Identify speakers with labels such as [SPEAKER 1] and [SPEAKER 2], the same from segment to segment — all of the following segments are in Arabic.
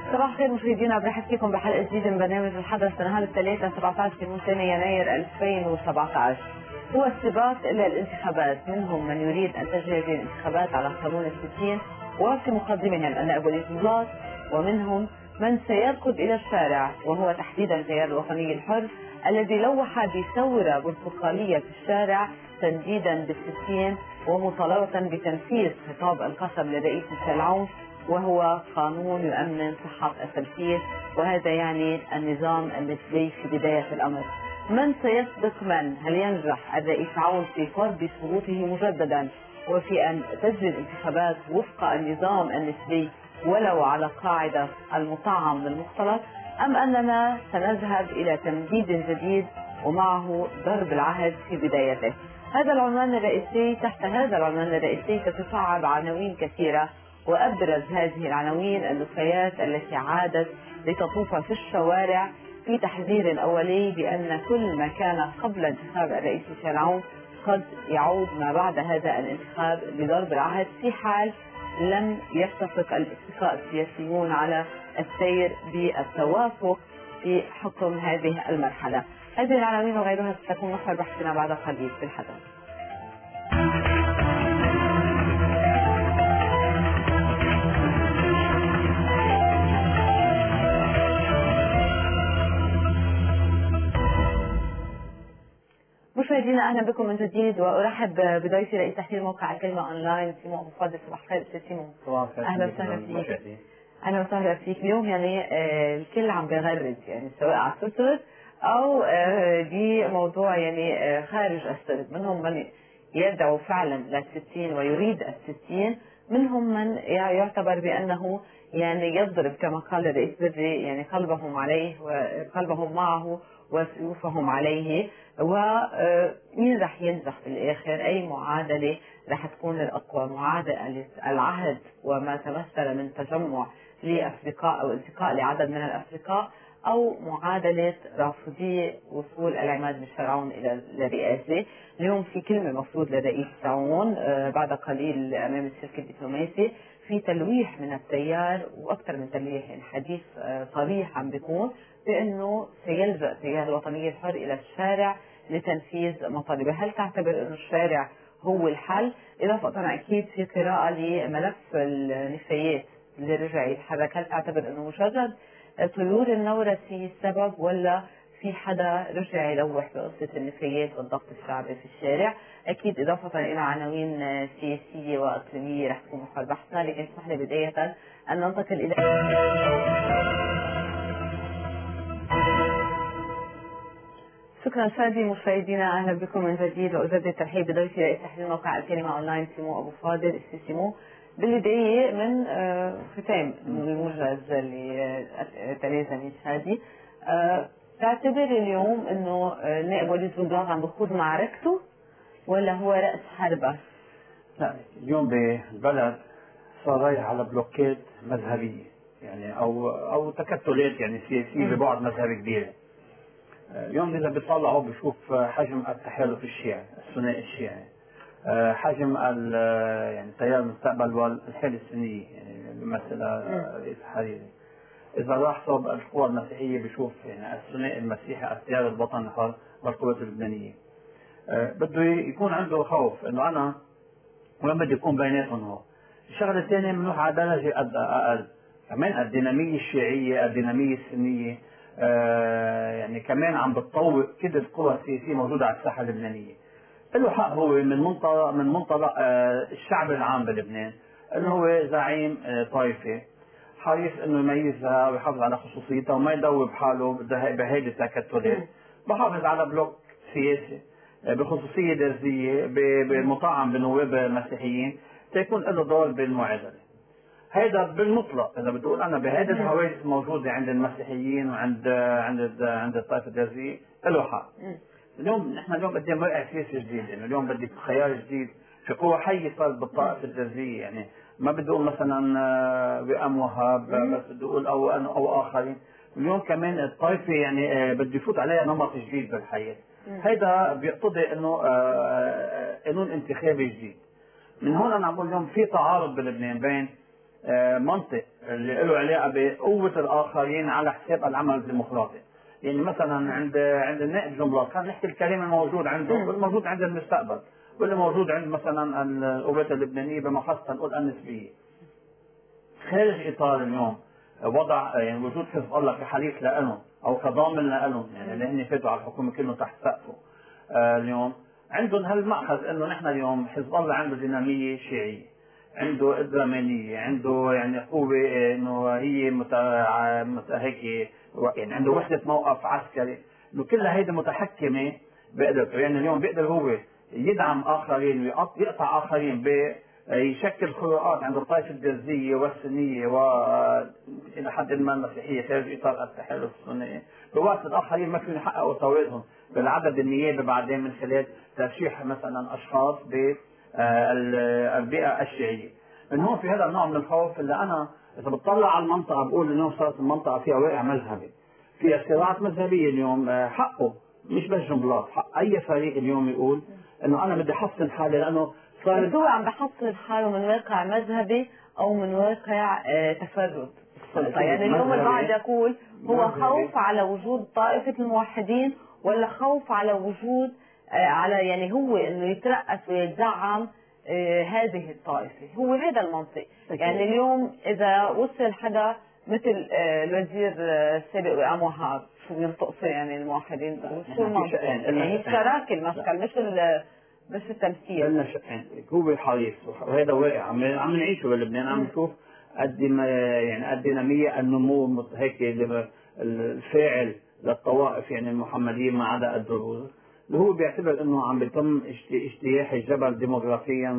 [SPEAKER 1] صباح الخير مشاهدينا، برحب فيكم بحلقه جديده من برنامج الحدث لنهار الثلاثاء 17 من 8 يناير 2017. هو السباق الى الانتخابات، منهم من يريد ان تجري هذه الانتخابات على قانون الستين وفي مقدمهم النائب ولي الوزراء، ومنهم من سيركض الى الشارع وهو تحديدا التيار الوطني الحر الذي لوح بثوره برتقاليه في الشارع تنديدا بالستين ومطالبه بتنفيذ خطاب القسم للرئيس ميشيل عون، وهو قانون يؤمن صحة التمثيل، وهذا يعني النظام النسبي في بداية الأمر. من سيسبق من؟ هل ينجح الرئيس عون في فرض شروطه مجددا وفي أن تجري الانتخابات وفق النظام النسبي ولو على قاعدة المطعم بالمختلط، أم أننا سنذهب إلى تمديد جديد ومعه ضرب العهد في بدايته؟ هذا العنوان الرئيسي. تحت هذا العنوان الرئيسي تتصاعد عناوين كثيرة، وأبرز هذه العناوين النفايات التي عادت لتطوف في الشوارع في تحذير أولي بأن كل ما كان قبل انتخاب الرئيس ميشيل عون قد يعود ما بعد هذا الانتخاب بضرب العهد في حال لم يتفق الاتفاق السياسيون على السير بالتوافق في حكم هذه المرحلة. هذه العناوين وغيرها ستكون محور بحثنا بعد قليل في الحدث. مشاهدينا اهلا بكم من جديد، وارحب بضيفي رئيس تحرير موقع الكلمه اونلاين سيمو ابو فاضل. صباح الخير استاذ سيمو. اهلا وسهلا فيك. اهلا وسهلا فيك. اليوم يعني الكل عم بيغرد، يعني سواء على تويتر او بموضوع يعني خارج السرد، منهم من يدعو فعلا للستين ويريد الستين، منهم من يعتبر بانه يعني يضرب كما قال الرئيس بدري يعني قلبهم عليه وقلبهم معه وسيوفهم عليه، ومين رح ينجح في الاخر؟ اي معادله رح تكون الاقوى؟ معادله العهد وما تمثل من تجمع لاصدقاء او التقاء لعدد من الاصدقاء، او معادله رافضي وصول العماد ميشيل عون الى الرئاسه؟ اليوم في كلمه مفروض للرئيس عون بعد قليل امام السلك الدبلوماسي، في تلويح من التيار واكثر من تلويح، يعني حديث صريح عم بيكون بانه سيلجا التيار الوطني الحر الى الشارع لتنفيذ مطالبه. هل تعتبر انه الشارع هو الحل؟ اضافه اكيد في قراءه لملف النفايات اللي رجع يتحرك، هل تعتبر انه مجرد طيور النورس هي السبب، ولا في حدا رجع يلوح بقصه النفايات والضغط الشعبي في الشارع؟ اكيد اضافه الى عناوين سياسيه واقليميه رح تكون محور بحثنا، لكن اسمح لي بدايه ان ننتقل الى شكرا شادي. مشاهدينا اهلا بكم من جديد، واجدد الترحيب بضيفي رئيس تحرير موقع الكلمه اونلاين سيمو ابو فاضل. استاذ سيمو، بالبدايه من ختام الموجز لتريزا من شادي، تعتبر اليوم انه النائب ولي الوزراء عم بخوض معركته ولا هو راس حربه؟
[SPEAKER 2] لا، اليوم بالبلد صار رايح على بلوكات مذهبيه، يعني او تكتلات يعني سياسيه ببعد مذهبي كبيره. اليوم اذا بيطلعوا بشوف حجم التحالف الشيعي الثنائي الشيعي، حجم يعني تيار المستقبل والحاله السنيه يعني بيمثلها رئيس الحريري. اذا راح صوب القوى المسيحيه بشوف يعني الثنائي المسيحي التيار الوطني الحر والقوات اللبنانيه. بده يكون عنده خوف انه انا وين بدي يكون بيناتهم هو. الشغله الثانيه بنروح على درجه اقل، كمان الديناميه الشيعيه الديناميه السنيه يعني كمان عم بتطوق كل القوى السياسيه موجوده على الساحه اللبنانيه. له حق هو من منطلق الشعب العام بلبنان، انه هو زعيم طائفي حريص انه يميزها ويحافظ على خصوصيتها وما يدوب حاله بهيدي التكتلات، بحافظ على بلوك سياسي بخصوصية درزية بمطعم بنواب مسيحيين تيكون له دور بالمعادلة. هيدا بالمطلق اذا بتقول انا بهيدي الحواجز موجودة عند المسيحيين وعند عند الطائفة الدرزية له حق. اليوم نحن اليوم قدام واقع سياسي جديد، يعني اليوم بدك خيار جديد في قوة حية صارت بالطائفة الدرزية، يعني ما بدي اقول مثلا وئام وهاب، بس بدي اقول او انا او اخرين. اليوم كمان الطائفة يعني بده يفوت عليها نمط جديد بالحياة. هيدا بيقتضي انه قانون انتخابي جديد. من هون انا عم بقول اليوم في تعارض بلبنان بين منطق اللي له علاقه بقوه الاخرين على حساب العمل الديمقراطي. يعني مثلا عند النائب جنبلاط خلينا نحكي الكلام الموجود عنده والموجود عند المستقبل واللي موجود عند مثلا القوات اللبنانيه بما خاصه نقول النسبيه. خارج اطار اليوم وضع يعني وجود حزب الله كحليف لهم او كضامن لهم، يعني اللي هن فاتوا على الحكومه كلهم تحت سقفه. اليوم عندهم هالمأخذ انه نحن اليوم حزب الله عنده ديناميه شيعيه، عنده قدره ماليه، عنده يعني قوه انه هي هيك يعني عنده وحده موقف عسكري، انه كلها هيدي متحكمه بقدرته. يعني اليوم بيقدر هو يدعم اخرين ويقطع اخرين يشكل خروقات عند الطائفه الدرزيه والسنيه والى حد ما المسيحيه خارج اطار التحالف السني، بواسطه الاخرين ما فيهم يحققوا توازن بالعدد النيابي بعدين من خلال ترشيح مثلا اشخاص بالبيئه الشيعيه. من هون في هذا النوع من الخوف اللي انا اذا بتطلع على المنطقه بقول انه صارت المنطقه فيها واقع مذهبي، فيها صراعات مذهبيه اليوم. حقه مش بس جنبلاط، حق اي فريق اليوم يقول انه انا بدي احسن حالي، لانه
[SPEAKER 1] بس هو عم بحصل حاله من واقع مذهبي او من واقع تفرد السلطه. يعني اليوم البعض يقول هو خوف على وجود طائفه الموحدين ولا خوف على وجود على يعني هو انه يترأس ويتزعم هذه الطائفه. هو هذا المنطق. يعني اليوم اذا وصل حدا مثل الوزير السابق وئام وهاب شو بينطقوا يعني الموحدين شو المنطق؟ يعني شراكه المشكل مش التمثيل.
[SPEAKER 2] لنا شقين هو حريص وهذا واقع عم نعيشه بلبنان. عم نشوف قد ما يعني قد ديناميه النمو هيك الفاعل للطوائف يعني المحمديه ما عدا الدروز، اللي هو بيعتبر انه عم بيتم اجتياح الجبل ديموغرافيا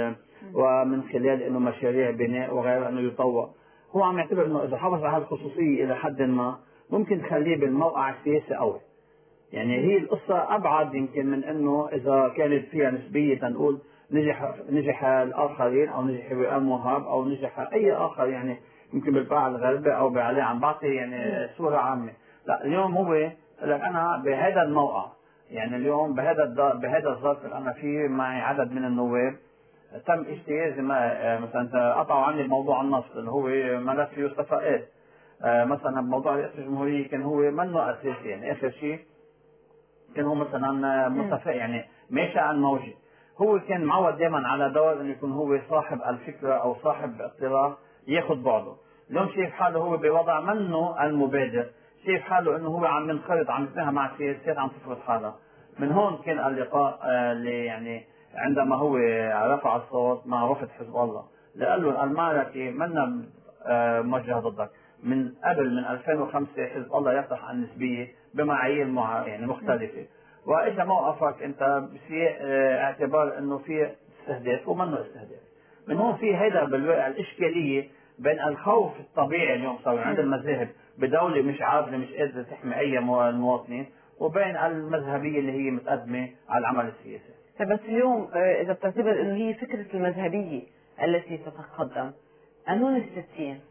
[SPEAKER 2] ومن خلال انه مشاريع بناء وغيره انه يطور. هو عم يعتبر انه اذا حافظ على هالخصوصيه الى حد ما ممكن تخليه بالموقع السياسي قوي. يعني هي القصة أبعد يمكن من أنه إذا كانت فيها نسبية نقول نجح الآخرين أو نجح وئام وهاب أو نجح أي آخر، يعني يمكن بالباع الغربي أو بعلي عم بعطي يعني صورة عامة. لا اليوم هو لك أنا بهذا الموقع، يعني اليوم بهذا الظرف اللي أنا فيه معي عدد من النواب تم اجتيازي مثلا قطعوا عني بموضوع النص اللي هو ملف يوسف فؤاد. مثلا بموضوع رئاسة الجمهورية كان هو منه أساسي، يعني آخر شيء كان هو مثلا متفق يعني ماشي عن موجه. هو كان معود دائما على دور انه يكون هو صاحب الفكره او صاحب اقتراح ياخذ بعضه. اليوم شايف حاله هو بوضع منه المبادر، شايف حاله انه هو عم ينخرط عم يتفاهم مع سياسات عم تفرض حالها. من هون كان اللقاء اللي يعني عندما هو رفع الصوت مع وفد حزب الله قال له المعركه منا موجهه ضدك. من قبل من 2005 حزب الله يفتح النسبيه بمعايير يعني مختلفه، واجا موقفك انت بسياق اعتبار انه في استهداف ومنه استهداف. من هون في هيدا بالواقع الاشكاليه بين الخوف الطبيعي اليوم صار عند المذاهب بدوله مش عادله مش قادره تحمي اي المواطنين، وبين المذهبيه اللي هي متقدمه على العمل السياسي.
[SPEAKER 1] بس اليوم اذا بتعتبر انه هي فكره المذهبيه التي تتقدم قانون الستين،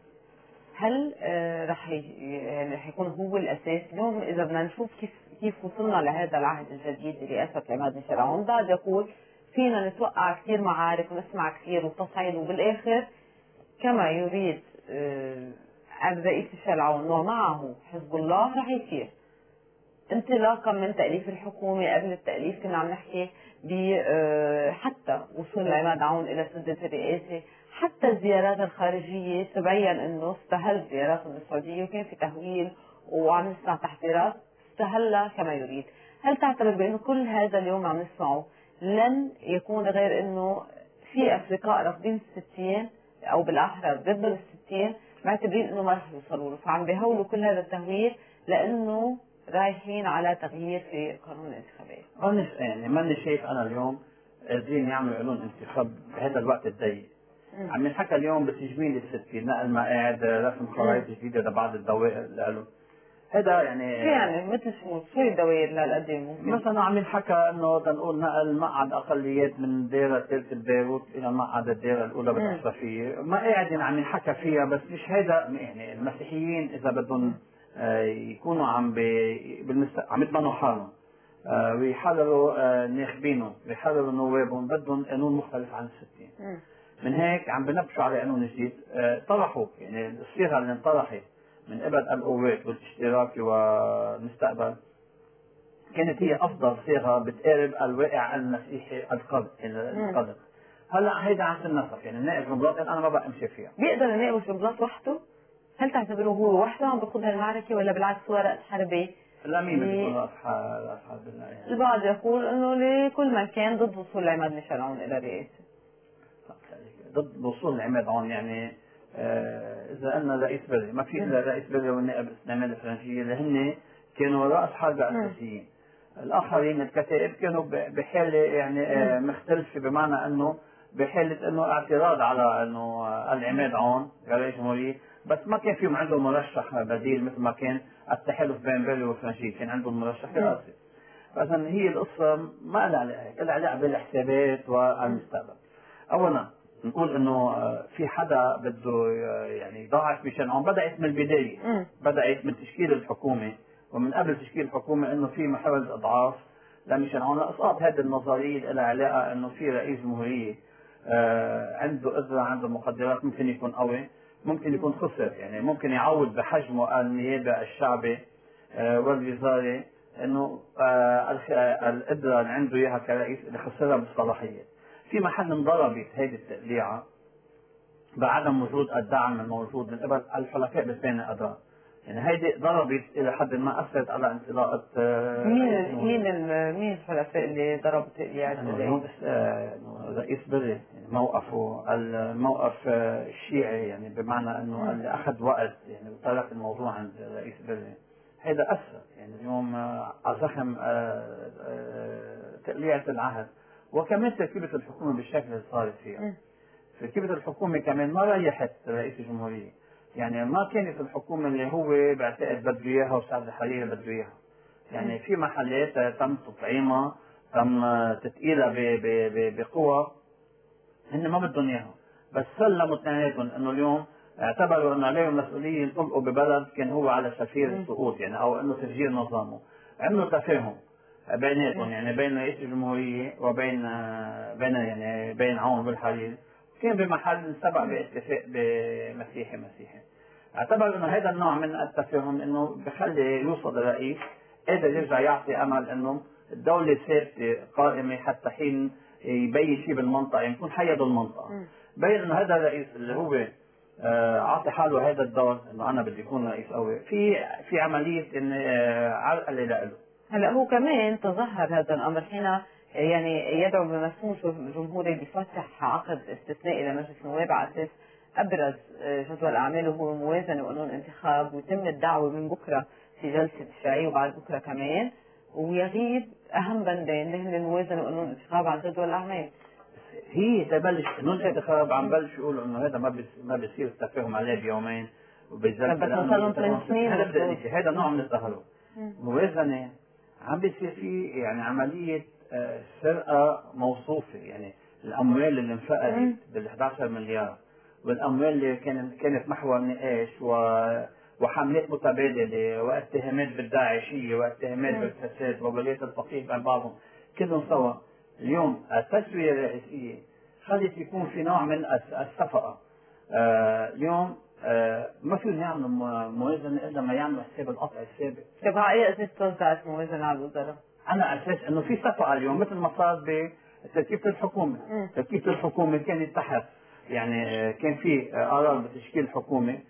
[SPEAKER 1] هل رح يعني يكون هو الاساس؟ اليوم اذا بدنا نشوف كيف وصلنا لهذا العهد الجديد برئاسه عماد مشعل عون، بعد يقول فينا نتوقع كثير معارك ونسمع كثير وتصعيد، وبالاخر كما يريد الرئيس مشعل عون ومعه حزب الله رح يصير. انطلاقا من تأليف الحكومة، قبل التأليف كنا عم نحكي حتى وصول عماد عون إلى سدة الرئاسة، حتى الزيارات الخارجية تبين أنه استهل زياراتهم بالسعودية وكان في تهويل وعم نسمع تحذيرات استهلها كما يريد. هل تعتبر بأنه كل هذا اليوم عم نسمعه لن يكون غير أنه في أفرقاء رافضين الستين أو بالأحرى ضد الستين معتبرين أنه ما رح يوصلوا له، فعم بيهولوا كل هذا التهويل لأنه رايحين على تغيير في قانون الانتخابات؟
[SPEAKER 2] يعني ماني شايف انا اليوم قادرين يعملوا قانون انتخاب بهذا الوقت الضيق. عم ينحكى اليوم بتجميل الستين، نقل مقاعد، رسم خرائط جديده لبعض الدوائر اللي قالوا هذا
[SPEAKER 1] يعني مثل شو الدوائر للقديم؟
[SPEAKER 2] مثلا عم ينحكى انه تنقول نقل مقعد اقليات من الدائره الثالثه ببيروت الى مقعد الدائره الاولى بالاشرفيه، مقاعد عم ينحكى فيها، بس مش هيدا يعني المسيحيين اذا بدهم يكونوا عم يضمنوا حالهم ويحرروا ناخبينهم ويحرروا نوابهم بدهم قانون مختلف عن الستين. من هيك عم بنبشوا على قانون جديد. طرحوا يعني الصيغه اللي انطرحت من قبل القوات والاشتراكي والمستقبل كانت هي افضل صيغه بتقارب الواقع المسيحي القدر. هلا هيدا عم تنسق، يعني النائب جنبلاط انا ما بقى امشي فيها.
[SPEAKER 1] بيقدر النائب جنبلاط وحده؟ هل تعتبره هو وحده عم بيخوض هالمعركه ولا بالعكس هو رأس حربي؟
[SPEAKER 2] لا، مين بده يكون رأس حرب؟
[SPEAKER 1] البعض يقول انه لكل من كان ضد وصول عماد ميشيل عون الى الرئاسه.
[SPEAKER 2] ضد وصول عماد عون يعني اذا قلنا رئيس بلدي ما في الا رئيس بلدي والنائب الاسلاميه الفرنسيه اللي هن كانوا رأس حرب اساسيين. الاخرين الكتائب كانوا بحاله يعني مختلفه، بمعنى انه بحاله انه اعتراض على انه العماد عون رئيس جمهوريه، بس ما كان فيهم عندهم مرشح بديل مثل ما كان التحالف بين بلدي والفرنسيه كان عندهم مرشح رئاسي. فاذا هي القصه ما لها علاقه، لها علاقه بالحسابات والمستقبل. اولا نقول انه في حدا بده يعني يضاعف ميشيل عون، بدات من البدايه، بدات من تشكيل الحكومه ومن قبل تشكيل الحكومه انه في محاوله اضعاف لميشيل عون لاسقاط هذه النظريه اللي لها علاقه انه في رئيس جمهوريه عنده قدره، عنده مقدرات، ممكن يكون قوي، ممكن يكون خسر، يعني ممكن يعوض بحجمه النيابه الشعبي والوزاره انه القدره اللي عنده اياها كرئيس اللي خسرها بالصلاحيه. في محل انضربت هذه التقليعه بعدم وجود الدعم الموجود من قبل الحلفاء بالثاني الاذرع. يعني هيدي ضربت الى حد ما اثرت على انطلاقه
[SPEAKER 1] مين الحلفاء اللي ضربوا تقليعات؟
[SPEAKER 2] رئيس بلي موقفه الموقف الشيعي، يعني بمعنى انه اللي اخذ وقت يعني وترك الموضوع عند رئيس بلي، هذا اثر يعني اليوم على زخم تقليعه العهد. وكمان تركيبه الحكومه بالشكل اللي صارت فيها. تركيبه الحكومه كمان ما ريحت رئيس الجمهوريه، يعني ما كانت الحكومه اللي هو بعتقد بده اياها وسعد الحريري بده اياها. يعني في محلات تم تطعيمها، تم تثقيلها بقوى هن ما بدهم اياها، بس سلموا اثنيناتهم انه اليوم اعتبروا انه عليهم مسؤوليه ينطلقوا ببلد كان هو على سفير السقوط، يعني او انه تفجير نظامه. عملوا تفاهم بيناتهم، يعني بين رئيس الجمهوريه وبين بين عون والحريري، كان بمحل سبق باتفاق بمسيحي. اعتبر انه هذا النوع من التفاهم انه بخلي يوصل الرئيس قادر يرجع يعطي امل انه الدوله ثابته قائمه حتى حين يبين شيء بالمنطقه، يعني يكون حيد المنطقه. بين انه هذا الرئيس اللي هو اعطي حاله هذا الدور انه انا بدي اكون رئيس قوي، في عمليه ان عرقله له.
[SPEAKER 1] هلا هو كمان تظاهر هذا الامر حين يعني يدعو بمفهوم جمهوري بفتح عقد استثنائي لمجلس النواب على اساس ابرز جدول اعماله هو موازنه وقانون انتخاب، ويتم الدعوه من بكره في جلسه الشيعيه وبعد بكره كمان، ويغيب اهم بندين اللي هن الموازنه وقانون الانتخاب عن جدول الاعمال.
[SPEAKER 2] هي تبلش قانون الانتخاب عم بلش يقولوا انه هذا ما بيصير التفاهم عليه بيومين وبالجلسه،
[SPEAKER 1] بس صار 8 سنين.
[SPEAKER 2] هذا نوع من التهرب. موازنه عم بيصير في يعني عمليه سرقه موصوفه، يعني الاموال اللي انفقدت بال 11 مليار والاموال اللي كانت محور نقاش وحملات متبادله واتهامات بالداعشيه واتهامات بالفساد وولايه الفقيه بين بعضهم كلهم سوا. اليوم التسويه الرئيسيه خلت يكون في نوع من الصفقه. اليوم ما فيهم يعملوا موازنه الا ما يعملوا حساب القطع السابق.
[SPEAKER 1] طيب على اي اساس توزعت موازنه على الوزراء؟
[SPEAKER 2] على اساس انه في صفقه اليوم مثل ما صار بتركيبه الحكومه. تركيبه الحكومه كانت تحت يعني كان في قرار بتشكيل الحكومه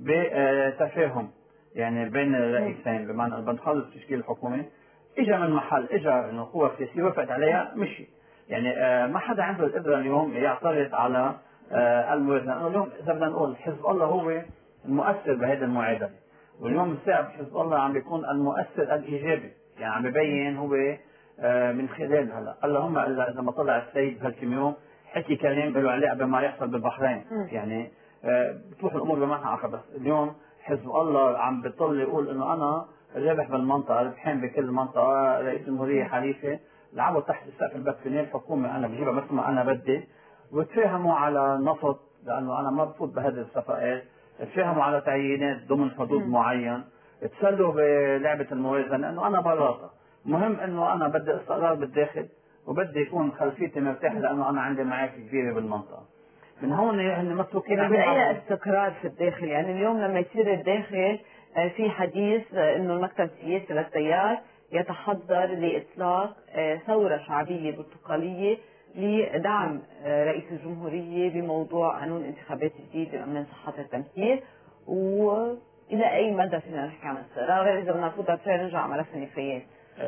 [SPEAKER 2] بتفاهم يعني بين الرئيسين، بمعنى بنخلص تشكيل الحكومه اجى من محل انه قوى سياسيه وافقت عليها مشي، يعني ما حدا عنده القدره اليوم يعترض على الموازنه. اليوم اذا بدنا نقول حزب الله هو المؤثر بهذه المعادله، واليوم السابق حزب الله عم بيكون المؤثر الايجابي، يعني عم ببين هو من خلال هلا اللهم الا اذا ما طلع السيد هالكم يوم حكي كلام له علاقه بما يحصل بالبحرين، يعني بتروح الامور بمعنى اخر. بس اليوم حزب الله عم بيطل يقول انه انا رابح بالمنطقه، ربحان بكل منطقه، رئيس الجمهوريه حليفه، لعبوا تحت السقف البكتيريا الحكومه انا بجيبها مثل ما انا بدي، وتفاهموا على النفط لانه انا ما بفوت بهذه الصفقات، تفاهموا على تعيينات ضمن حدود معين، تسلوا بلعبه الموازنه انه انا براطه، مهم انه انا بدي استقرار بالداخل وبدي يكون خلفيتي مرتاح لانه انا عندي معارف كبيره بالمنطقه. من هون هن مسلوكين
[SPEAKER 1] بأي استقرار في الداخل. يعني اليوم لما يصير الداخل في حديث انه المكتب السياسي للتيار يتحضر لاطلاق ثوره شعبيه برتقاليه لدعم رئيس الجمهوريه بموضوع قانون انتخابات جديد من صحه التمثيل، والى اي مدى فينا نحكي عن استقرار غير اذا بدنا نفوت نرجع على ملف النفايات؟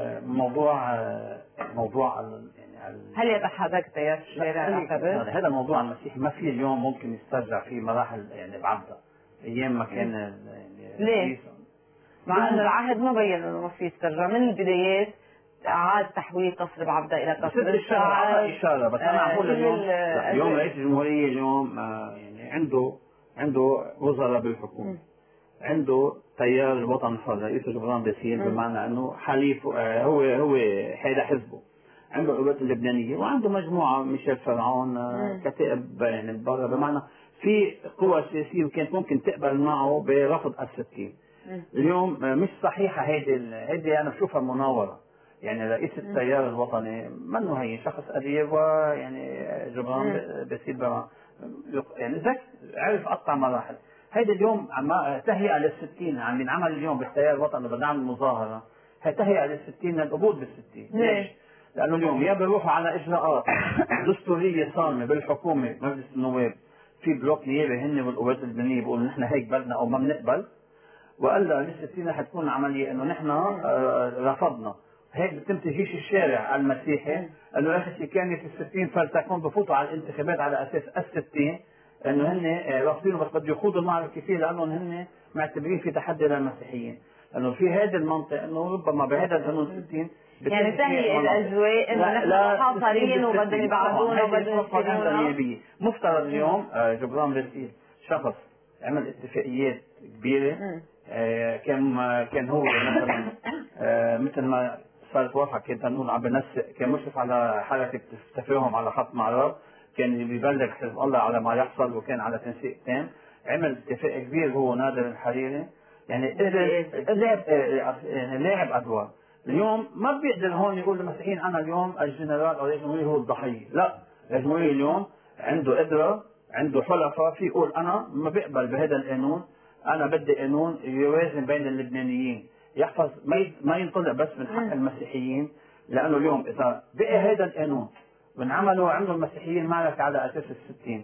[SPEAKER 2] موضوع
[SPEAKER 1] هل يتحرك تيار في الشارع؟
[SPEAKER 2] هذا الموضوع المسيحي ما في اليوم ممكن يسترجع فيه مراحل يعني بعدها ايام ما كان يعني
[SPEAKER 1] ليه؟ مع انه العهد ما بين انه ما في يسترجع من البدايات، عاد تحويل قصر بعبدة الى قصر الشعب
[SPEAKER 2] اشاره. بس انا عم بقول اليوم رئيس الجمهوريه اليوم يعني عنده وزراء بالحكومه، عنده تيار الوطن الحر رئيس الجمهوريه بيصير بمعنى انه حليف، هو هيدا حزبه، عنده القوات اللبنانيه وعنده مجموعه ميشيل فرعون كتائب يعني برا، بمعنى في قوى سياسيه كانت ممكن تقبل معه برفض الستين. اليوم مش صحيحه هيدي انا بشوفها مناوره. يعني رئيس التيار الوطني منه هي شخص اديب، ويعني جبران بيصير يعني ذاك عرف قطع مراحل. هيدي اليوم تهيئه للستين عم ينعمل اليوم بالتيار الوطني بدنا نعمل مظاهره، هي تهيئه للستين للقبول بالستين. ليش؟ لانه اليوم يا بيروحوا على اجراءات دستوريه صارمه بالحكومه مجلس النواب، في بلوك نيابي هن والقوات اللبنانيه بيقولوا نحن هيك بدنا او ما بنقبل، والا للستين رح تكون عمليه انه نحن رفضنا. هيك بتم تجيش الشارع المسيحي انه يا اخي كانت الستين فلتكون بفوتوا على الانتخابات على اساس الستين انه هن رافضينه، بس بده يخوضوا المعركه فيه لانهم هن معتبرين في تحدي للمسيحيين. لانه في هذا المنطق انه ربما بهذا القانون 60
[SPEAKER 1] يعني تهيئ الاجواء انه نحن حاصرين وبدهم يبعدونا وبدهم يشيلونا.
[SPEAKER 2] مفترض اليوم جبران باسيل شخص عمل اتفاقيات كبيره، كان هو مثلا مثل ما صارت واضحه كانت نقول عم بنسق، كان مشرف على حركه تفاهم على خط معرض، كان بيبلغ حزب الله على ما يحصل وكان على تنسيق تام، عمل اتفاق كبير هو نادر الحريري، يعني لاعب ادوار. اليوم ما بيقدر هون يقول للمسيحيين انا اليوم الجنرال او الجمهوريه هو الضحيه، لا، الجمهوريه اليوم عنده قدره، عنده حلفاء في يقول انا ما بقبل بهذا القانون، انا بدي قانون يوازن بين اللبنانيين، يحفظ ما ينطلق بس من حق المسيحيين، لانه اليوم اذا بقي هذا القانون وانعملوا عملوا المسيحيين معركه على اساس الستين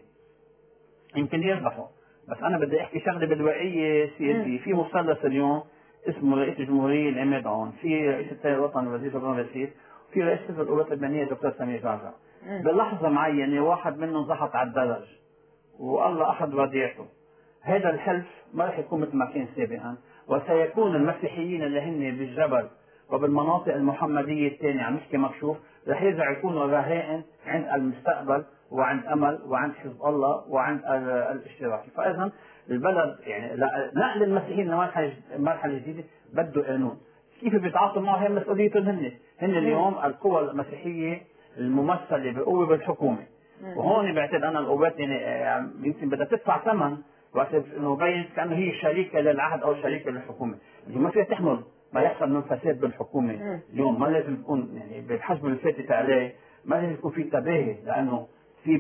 [SPEAKER 2] يمكن يربحوا. بس انا بدي احكي شغله بالواقعيه السياسيه، في مثلث اليوم اسمه رئيس الجمهوريه العماد عون، في رئيس التيار الوطني الوزير جبران باسيل، وفي رئيس حزب القوات اللبنانيه الدكتور سمير جعجع. بلحظه معينه واحد منهم زحط على الدرج والله اخذ وديعته. هذا الحلف ما راح يكون مثل ما كان سابقا، وسيكون المسيحيين اللي هن بالجبل وبالمناطق المحمديه الثانيه عم نحكي مكشوف، رح يرجع يكونوا رهائن عند المستقبل وعند امل وعند حزب الله وعند الاشتراكي. فاذا البلد يعني نقل المسيحيين لمرحله جديده بده قانون. كيف بيتعاطوا معه هي مسؤوليتهم هن اليوم القوى المسيحيه الممثله بقوه بالحكومه. وهون بعتقد انا القوات يعني يمكن بدها تدفع ثمن وقت انه بين كانه هي شريكه للعهد او شريكه للحكومه، اللي ما فيها تحمل ما يحصل من فساد بالحكومه. اليوم ما لازم يكون يعني بالحجم اللي فاتت عليه ما لازم يكون في تباهي، لانه في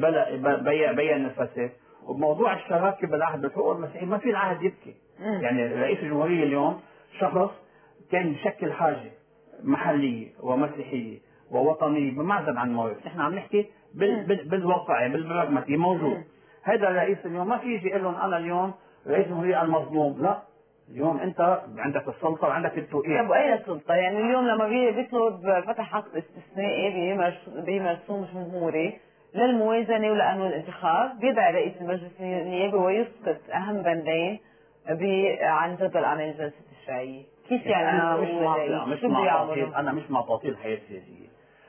[SPEAKER 2] بين الفساد. وبموضوع الشراكه بالعهد بالحقوق المسيحيه ما في العهد يبكي. يعني رئيس الجمهوريه اليوم شخص كان يشكل حاجه محليه ومسيحيه ووطنيه بمعزل عن الموارد. نحن عم نحكي بالواقع بالبراغماتي موجود. هذا الرئيس اليوم ما في يجي يقول لهم انا اليوم رئيس الجمهوريه المظلوم، لا، اليوم انت عندك السلطه وعندك التوقيع.
[SPEAKER 1] طب واين السلطه؟ يعني اليوم لما بيطلب فتح عقد استثنائي بمرسوم جمهوري للموازنه ولقانون الانتخاب، بيدعي رئيس المجلس النيابي ويسقط اهم بندين عن جدول اعمال الجلسه التشريعيه. كيف يعني؟
[SPEAKER 2] انا مش مع تعطيل الحياه السياسيه.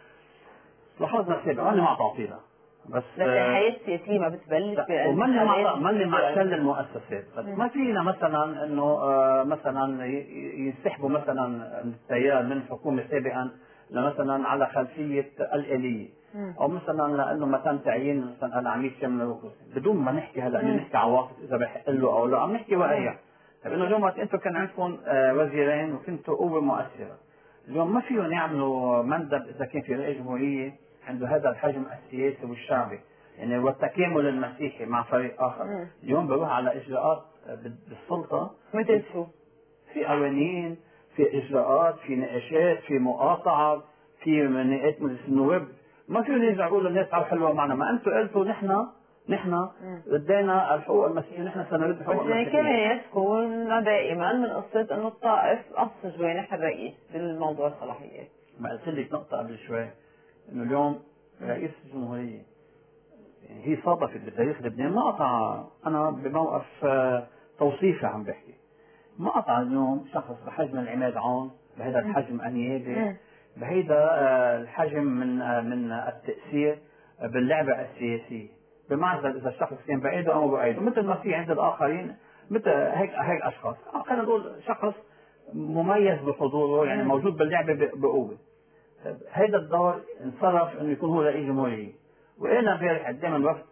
[SPEAKER 2] لاحظنا سابقا انا مع تعطيلها، بس
[SPEAKER 1] الحياه السياسيه ما بتبلش
[SPEAKER 2] ماني مع شل المؤسسات، بس ما فينا مثلا انه مثلا ينسحبوا مثلا التيار من الحكومه سابقا مثلا على خلفيه الاليه، او مثلا لانه ما تم تعيين مثلا العميد شامل الركوسي، بدون ما نحكي هلا نحكي عواطف اذا بحق له او لا، عم نحكي واقعيا. طيب انه اليوم انتم كان عندكم وزيرين وكنتوا قوه مؤثره، اليوم ما فيهم يعملوا مندب اذا كان في رئيس جمهوريه عنده هذا الحجم السياسي والشعبي، يعني والتكامل المسيحي مع فريق اخر. اليوم بروح على اجراءات بالسلطه
[SPEAKER 1] مثل شو؟
[SPEAKER 2] في قوانين، في اجراءات، في نقاشات، في مقاطعه، في نقاش مجلس النواب. ما فينا نرجع نقول للناس تعالوا حلوه معنا، ما انتم قلتوا نحن ادينا الحقوق المسيحيه، نحن سنرد الحقوق المسيحيه.
[SPEAKER 1] كمان يكون دائما من قصه انه الطائف قص جوانح الرئيس بالموضوع الصلاحيات.
[SPEAKER 2] ما قلت لك نقطه قبل شوي انه اليوم رئيس الجمهوريه يعني هي صادفت بتاريخ لبنان ما قطع. انا بموقف توصيفي عم بحكي، ما قطع اليوم شخص بحجم العماد عون، بهذا الحجم النيابي، بهيدا الحجم من التأثير باللعبة السياسية، بمعزل إذا الشخص كان بأيده أو بأيده، مثل ما في عند الآخرين مثل هيك أشخاص. خلينا نقول شخص مميز بحضوره، يعني موجود باللعبة بقوة. هيدا الدور انصرف إنه يكون هو رئيس جمهورية، وأنا امبارح قدام وفد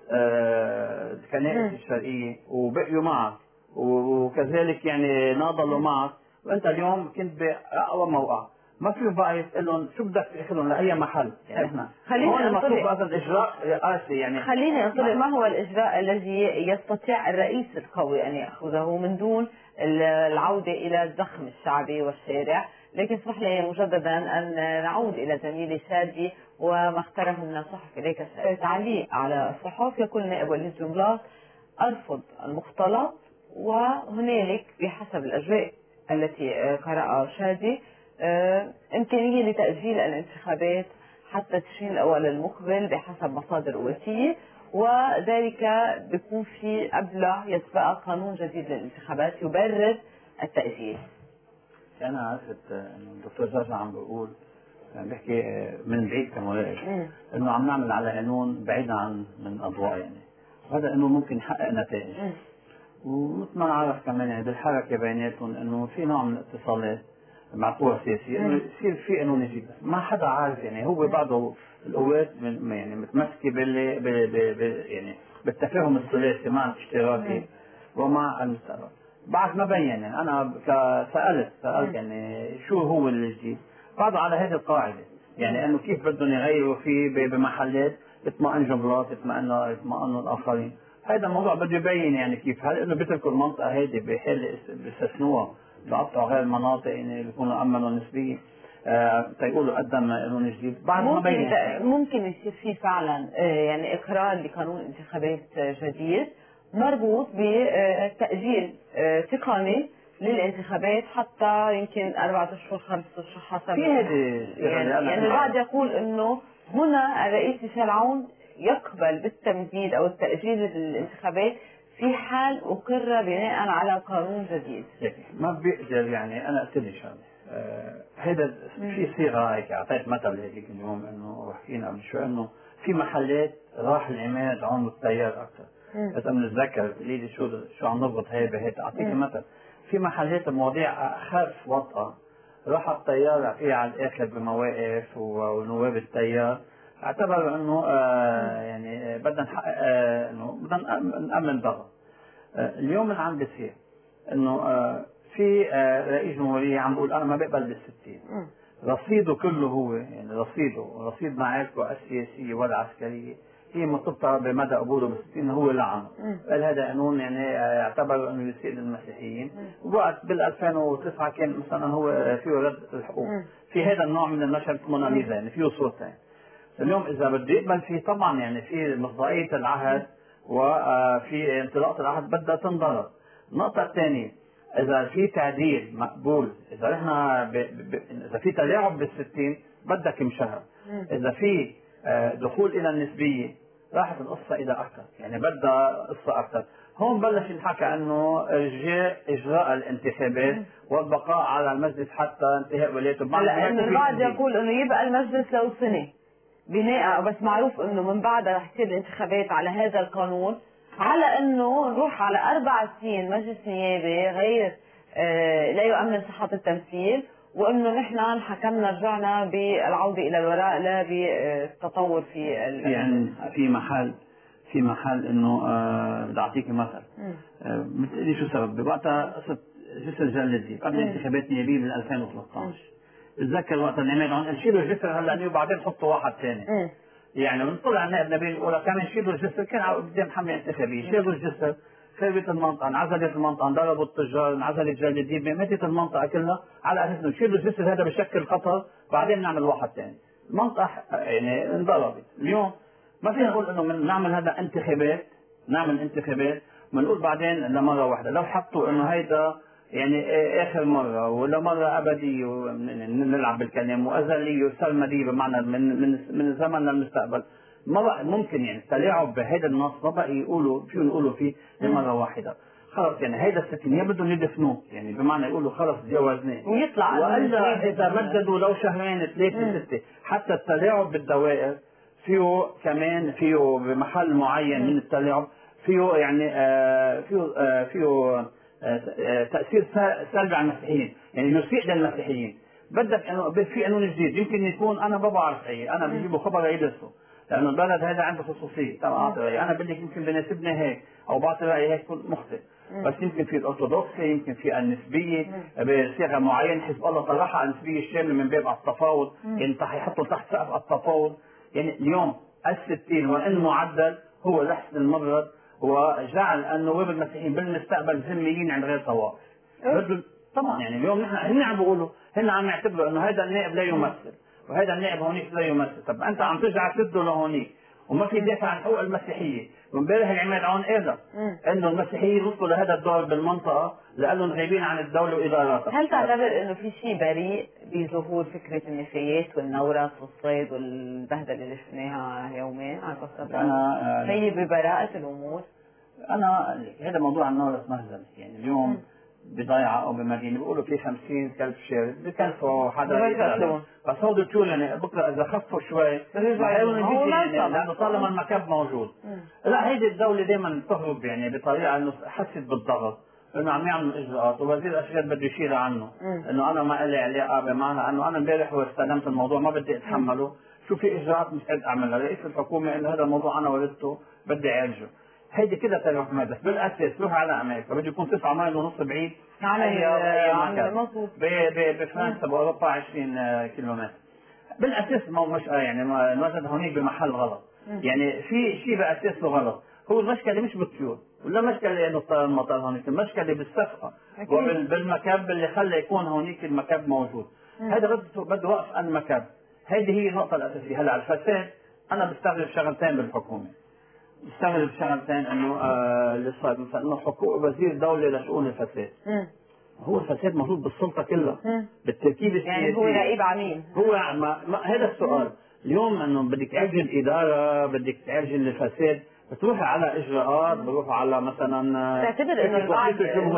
[SPEAKER 2] الكنائس الشرقية وبقيوا معك وكذلك يعني ناضلوا معك، وانت اليوم كنت باقوى موقع. ما في بقى يقول لهم شو بدك تاخذهم لاي محل، يعني احنا
[SPEAKER 1] خليني
[SPEAKER 2] انطلق هذا الاجراء رئاسي. يعني
[SPEAKER 1] خليني انطلق، ما هو الاجراء الذي يستطيع الرئيس القوي ان ياخذه من دون العوده الى الزخم الشعبي والشارع؟ لكن اسمح لي مجددا ان نعود الى زميلي شادي وما اختاره من الصحف اليك تعليق على الصحف. يقول نائب وليد جنبلاط: ارفض المختلط، وهنالك بحسب الاجواء التي قرأها شادي إمكانية لتأجيل الانتخابات حتى تشرين الأول المقبل بحسب مصادر قوتية، وذلك بيكون في قبله يسبق قانون جديد للانتخابات يبرر التأجيل.
[SPEAKER 2] أنا عرفت إنه الدكتور جورج عم بيقول بحكي من بعيد كمراقب إنه عم نعمل على قانون بعيدا عن من أضواء، يعني هذا إنه ممكن يحقق نتائج. ومثل ما نعرف كمان يعني بالحركة بيناتهم إنه في نوع من الاتصالات مع قوى سياسية انه يصير في قانون يجيب، بس ما حدا عارف يعني هو بعضه القوات يعني متمسكة يعني بالتفاهم الثلاثي مع الاشتراكي ومع المستقبل. بعد ما بين يعني انا سألت يعني شو هو الجديد، بعده على هذه القاعدة، يعني انه كيف بدهم يغيروا فيه بمحلات يطمئن جنبلاط يطمئنوا الاخرين. هذا الموضوع بده يبين يعني كيف، هل انه بيتركوا المنطقة هذه بحال بيستثنوها بقطعوا غير المناطق يعني بيكونوا امنوا نسبيا تيقولوا قدم قانون جديد بعد ما بين.
[SPEAKER 1] ممكن يصير في فعلا يعني اقرار لقانون انتخابات جديد مربوط بتأجيل تقني للانتخابات حتى يمكن 4 أشهر 5 أشهر حسب. يعني البعض يقول انه هنا الرئيس ميشيل عون يقبل بالتمديد او التأجيل للانتخابات في حال أقر بناء على قانون جديد.
[SPEAKER 2] ما بيقدر، يعني أنا قلت لي شغلة هذا في صيغة هيك أعطيت مثل هيك اليوم إنه وحكينا قبل شوي إنه في محلات راح العماد عون التيار أكثر. بس أنا بتذكر قلت لي شو عم نربط هي بهيك، أعطيك مثل في محلات المواضيع أخف وطأة راح التيار فيها على الآخر بمواقف ونواب التيار اعتبروا انه يعني بدنا نحقق انه بدنا نأمن ضغط. اليوم اللي عم بيصير انه في رئيس جمهورية عم بقول انا ما بقبل بال60، رصيده كله هو يعني رصيد معاركه السياسية والعسكرية هي مرتبطة بمدى قبوله بال60 هو لعنه. قال هذا قانون يعني يعتبر انه يسيء للمسيحيين، ووقت بال2009 كان مثلا هو فيه رد الحقوق في هذا النوع من المشهد موناليزا، يعني فيه صورتين. اليوم اذا بده يقبل فيه طبعا يعني في مصداقية العهد وفي انطلاقة العهد بدها تنضرب. النقطة الثانية اذا في تعديل مقبول، اذا احنا اذا في تلاعب بال60 بدك مشهر، اذا في دخول الى النسبية راحت القصة الى اكثر، يعني بدها قصة اكثر. هون بلش ينحكى انه اجراء الانتخابات والبقاء على المجلس حتى انتهاء ولايته.
[SPEAKER 1] هلا انه البعض يقول انه يبقى المجلس لو سنة بناء، بس معروف انه من بعدها رح تصير الانتخابات على هذا القانون، على انه نروح على 4 سنين مجلس نيابي غير لا يؤمن صحة التمثيل، وانه نحن حكمنا رجعنا بالعودة الى الوراء لا بالتطور في
[SPEAKER 2] يعني في محل انه بدي اعطيك مثل بتقولي شو السبب بوقتها قصة جسر جلدي قبل انتخابات نيابية بال 2013. بتذكر وقت اللي عماد عون شيلوا الجسر هلا وبعدين حطوا واحد ثاني. يعني من طلع النائب نبيل الاولى كمان شيلوا الجسر، كان قدام حمله انتخابيه، شيلوا الجسر، خربت المنطقه، انعزلت المنطقه، انضربوا التجار، انعزلت جلدتين، ماتت المنطقه كلها على اساس انه شيلوا الجسر هذا بشكل خطر، بعدين نعمل واحد ثاني. المنطقه يعني انضربت. اليوم ما فينا نقول انه نعمل هذا انتخابات، نعمل انتخابات بنقول بعدين لمره واحده، لو حطوا انه هيدا يعني اخر مره ولا مره ابديه نلعب بالكلام وازليه وسرمديه بمعنى من الزمن للمستقبل، ما بقى ممكن يعني التلاعب بهذا النص ما بقى يقولوا فيه نقولوا فيه لمره واحده. خلص يعني هيدا الستين يا بدهم يدفنوه، يعني بمعنى يقولوا خلص تجاوزناه
[SPEAKER 1] ويطلع،
[SPEAKER 2] والا اذا مددوا لو شهرين ثلاثه سته. حتى التلاعب بالدوائر فيه كمان فيه بمحل معين من التلاعب فيه يعني فيه تاثير سلبي على المسيحيين، يعني يسيء للمسيحيين. بدك انه في قانون جديد يمكن يكون انا ما بعرف اي، انا بجيبه خبر يدرسه لانه البلد هذا عنده خصوصيه، طبعا اعطي رايي انا بدي يمكن بناسبني هيك او بعطي رايي هيك كنت مخطئ، بس يمكن في الارثوذكسي، يمكن في النسبيه بصيغه معينه. حزب الله طرحها على النسبيه الشامله من باب التفاوض، يعني يحطوا تحت سقف التفاوض. يعني اليوم الستين وان معدل هو لحسن المرض وجعل النواب المسيحيين بالمستقبل ذميين عند غير طوائف. طبعا يعني اليوم نحن هن عم بيقولوا، هن عم يعتبروا انه هذا النائب لا يمثل وهذا النائب هونيك لا يمثل. طب انت عم ترجع تده لهونيك وما في دافع عن حقوق المسيحيه. وامبارح العماد عون قال انه المسيحيين وصلوا لهذا الدور بالمنطقه لانهم غايبين عن الدوله واداراتها.
[SPEAKER 1] هل تعتبر انه في شيء بريء بظهور فكره النفايات والنورس والصيد والبهدله اللي شفناها يومين على القصه؟
[SPEAKER 2] انا
[SPEAKER 1] هي ببراءه الامور.
[SPEAKER 2] انا هذا موضوع النورس مهزله، يعني اليوم بضيعه او بمدينه بيقولوا في 50 كلب شارد بكلفوا حدا بس هودي طول يعني بكره اذا خفوا شوي لانه طالما المكب موجود. لا هيدي الدوله دائما تهرب يعني بطريقه انه حست بالضغط انه عم يعملوا اجراءات ووزير الاشغال بده يشيلها عنه انه انا ما لي علاقه بمعنى انه انا امبارح واستلمت الموضوع ما بدي اتحمله، شو في اجراءات مستعد اعملها، رئيس الحكومه قال هذا الموضوع انا ولدته بدي اعالجه. هيدي كده تلوح بس بالاساس روح على امريكا بده يكون 9 مايل ونص بعيد عن مظبوط بفرنسا باوروبا 20 كيلومتر. بالاساس مش يعني الوزن هونيك بمحل غلط، يعني في شيء باساسه غلط. هو المشكله مش بالطيور ولا مشكله انه المطار هونيك، المشكله بالصفقه وبالمكب اللي خلى يكون هونيك المكب موجود. هذا بده وقف المكب. هذه هي النقطه الاساسيه. هلا الفساد انا بستغرب شغلتين بالحكومه، بستغرب شغلتين انه اللي صار مثلا انه وزير دوله لشؤون الفساد. هو الفساد موجود بالسلطه كلها بالتركيب السياسي،
[SPEAKER 1] يعني هو رقيب عميل.
[SPEAKER 2] هو هذا السؤال اليوم انه بدك تعالج الاداره، بدك تعالج الفساد، بتروحي على اجراءات، بتروحي على مثلا
[SPEAKER 1] تعتبر انه البعض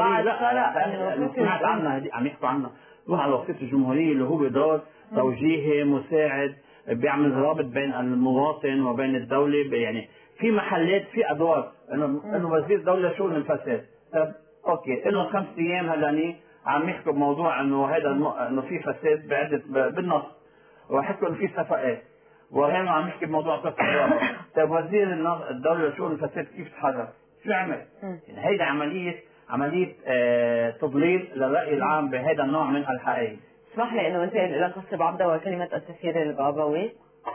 [SPEAKER 2] سمعت عنها عم يحكوا عنها، روح على وسيط الجمهوريه اللي هو دور توجيهي مساعد بيعمل رابط بين المواطن وبين الدوله، يعني في محلات في ادوار انه وزير دوله شؤون الفساد. طب اوكي لهم 5 ايام هلاني عم يحكوا بموضوع انه هذا انه في فساد بعده بالنص وحكوا انه في صفقات وغيره عم يحكي بموضوع قصه الرابط. طيب وزير الدوله لشؤون الفساد كيف تحرك؟ شو عمل؟ يعني هيدا عمليه تضليل للراي العام بهذا النوع من الحقائق.
[SPEAKER 1] اسمح لي انه انت لك قصه بعبده وكلمه السفير البابوي.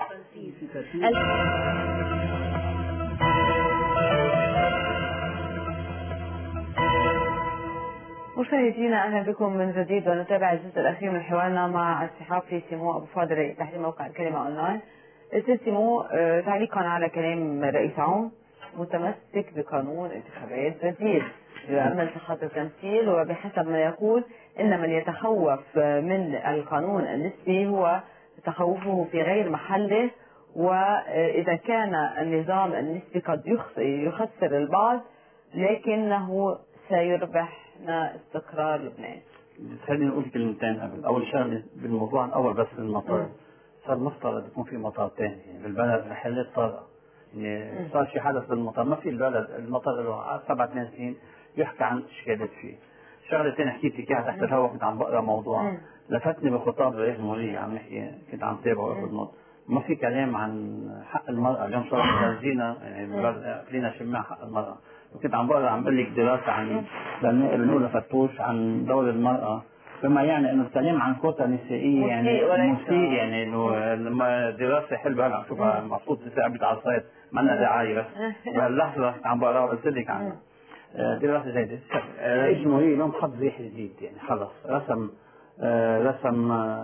[SPEAKER 1] مشاهدينا اهلا بكم من جديد ونتابع الجزء الاخير من حوارنا مع الصحافي سيمو ابو فاضل رئيس تحرير موقع الكلمه اونلاين. استاذ سيمو، تعليقا على كلام رئيس عون متمسك بقانون انتخابات جديد يؤمن صحة التمثيل، وبحسب ما يقول ان من يتخوف من القانون النسبي هو تخوفه في غير محله، واذا كان النظام النسبي قد يخسر البعض لكنه سيربحنا استقرار لبنان.
[SPEAKER 2] خليني نقول كلمتين قبل. اول شغله بالموضوع الاول بس المطار، صار مفترض يكون في مطار ثاني يعني بالبلد رحلات طارئه، يعني صار شيء حدث بالمطار، ما في البلد المطار له 7 سنين يحكى عن اشكالات فيه. شغله ثانيه حكيت لك اياها تحت الهواء، كنت عم بقرا موضوع لفتني بخطاب رئيس الجمهوريه عم نحكي، كنت عم تابعه واخذ نوت. ما في كلام عن حق المراه. اليوم صار جينا يعني خلينا شماع حق المراه. كنت عم بقرا عم بقول لك دراسه عن النائب الاولى فتوش عن دور المراه بما يعني انه الكلام عن كوتا نسائيه يعني مسيء، يعني انه لما دراسه حلوه هلا عم شوفها مبسوط ثابت على السايت ما لنا دعايه، بس بهاللحظه عم بقراها وقلت لك عنها. دراسه جيده. رئيس الجمهوريه اليوم حط زيح جديد، يعني خلص رسم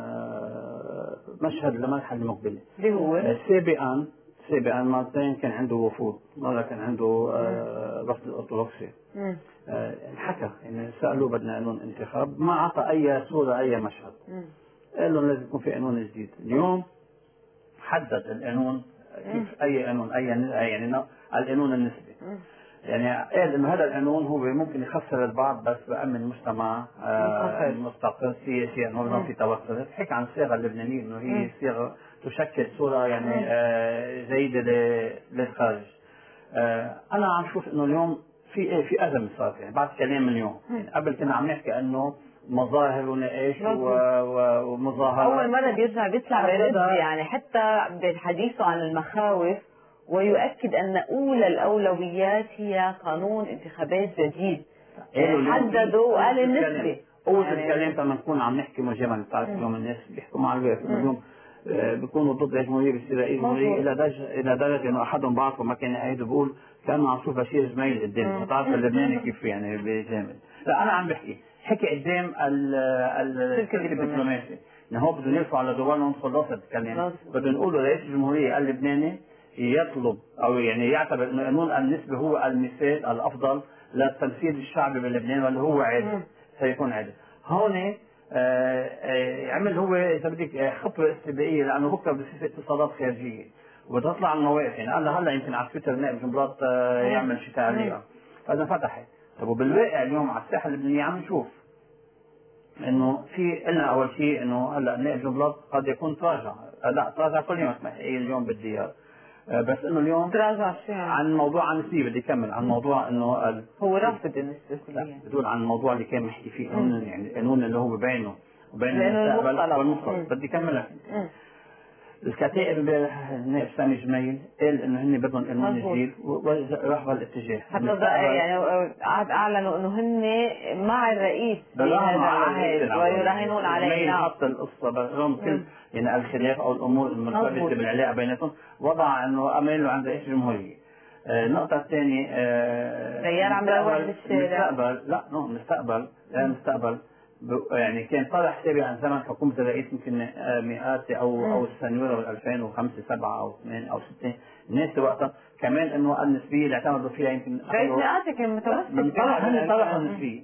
[SPEAKER 2] مشهد للمرحله المقبله.
[SPEAKER 1] اللي هو
[SPEAKER 2] سابقا مرتين كان عنده وفود، مره كان عنده وفد الارثوذكسي. حكى يعني سالوه بدنا قانون انتخاب، ما اعطى اي صوره اي مشهد. قال لهم لازم يكون في قانون جديد. اليوم حدد القانون، كيف اي قانون يعني القانون النسبي. يعني قال انه هذا القانون هو ممكن يخسر البعض بس بأمن مجتمع مستقر سياسي، انه في توتر. حكى عن الصيغه اللبنانيه انه هي صيغه تشكل صوره يعني جيده للخارج. انا عم شوف انه اليوم في ازمه صارت، يعني بعد كلام اليوم. يعني قبل كنا عم نحكي انه مظاهر ونقاش ومظاهرات.
[SPEAKER 1] اول مره بيطلع برد، يعني حتى بالحديث عن المخاوف، ويؤكد ان اولى الاولويات هي قانون انتخابات جديد. حددوا وقال النسبه.
[SPEAKER 2] اول الكلام لما نكون عم نحكي مجمل، بتعرف اليوم الناس بيحكوا مع الوقت اليوم بيكونوا ضد الجمهوريه، بيصير رئيس جمهوريه الى درجه انه احدهم بعرفه ما كان قاعد بيقول كانه عم شوف بشير جميل قدامي. بتعرف اللبناني كيف يعني بيجامل. لا انا عم حكي قدام السلك الدبلوماسي انه هو بدهم يرفعوا على دولهم. خلصت الكلام، بدهم يقولوا رئيس الجمهوريه اللبناني يطلب او يعني يعتبر انه قانون النسبه هو المثال الافضل للتمثيل الشعبي بلبنان، واللي هو عادل سيكون عادل. هون عمل هو اذا بدك خطوه استباقيه، لانه بكره بصير اتصالات خارجيه وتطلع المواقف. يعني هلا يمكن على تويتر نائب جنبلاط يعمل شيء تعليق، فاذا فتحت. طب وبالواقع اليوم على الساحه اللبنانيه عم نشوف انه في قلنا اول شيء انه هلا نائب جنبلاط قد يكون تراجع كل يوم اسمح اليوم بالديار. بس انه اليوم
[SPEAKER 1] تراجع
[SPEAKER 2] عن موضوع النسبيه. بدي اكمل عن موضوع انه
[SPEAKER 1] هو رافض النسبه كليا.
[SPEAKER 2] بدون عن الموضوع اللي كان محكي فيه قانون، يعني القانون اللي هو بينه وبين
[SPEAKER 1] المستقبل
[SPEAKER 2] والمختلط. بدي اكمل لك. الكتائب امبارح النائب سامي جميل قال انه هن بدهم قانون جديد وراح بهالاتجاه.
[SPEAKER 1] حتى يعني اعلنوا انه هن مع الرئيس بهذا العهد ويراهنون عليه.
[SPEAKER 2] حط القصه برغم كل يعني الخلاف او الامور المرتبطه بالعلاقه بيناتهم، وضع انه اماله عند رئيس الجمهوريه. النقطة الثانية
[SPEAKER 1] تيار عم بيروح بالشارع.
[SPEAKER 2] المستقبل يعني كان طرح سابقا زمن حكومة الرئيس يمكن مئات او السنوات بال 2005 7 او 8 او 6 الناس وقتها كمان انه النسبية اللي اعتمدوا فيها يمكن
[SPEAKER 1] رئيس مئات كان متمسك
[SPEAKER 2] من طرح النسبية